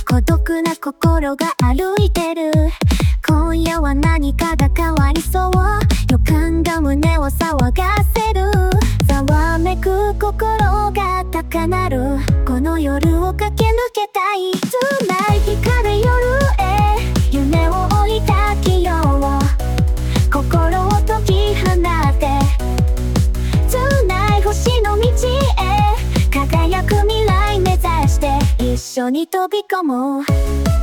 孤独な心が歩いてる。今夜は何かが変わりそう。予感が胸を騒がせる。ざわめく心が高鳴る。この夜を駆け抜けたい。Tonight 光る夜へ夢を追いかけよう。心を解き放って Tonight 星の道へ輝く未来目指して一緒に飛び込もう。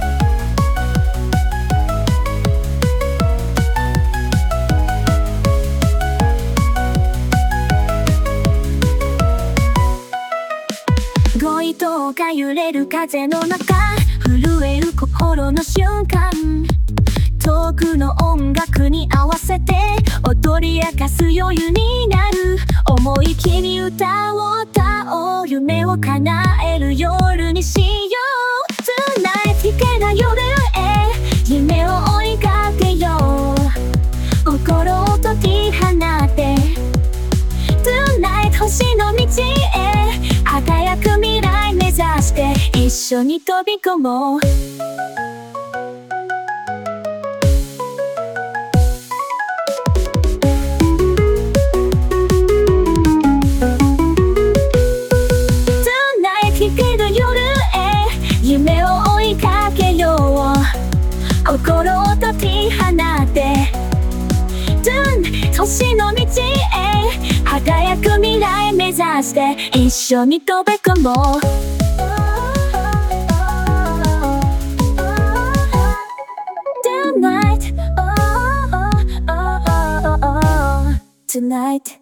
ゴイトが揺れる風の中、震える心の瞬間、遠くの音楽に合わせて踊り明かす余裕になる。思い切り歌を歌おう。夢を叶える夜にしよう。Tonight 危険な夜へ夢を追いかけよう。心を解き放って Tonight 星の道へ輝く未来目指して一緒に飛び込もう。夢を追いかけよう。心を解き放って星の道へ輝く未来目指して一緒に飛び込もう。Tonight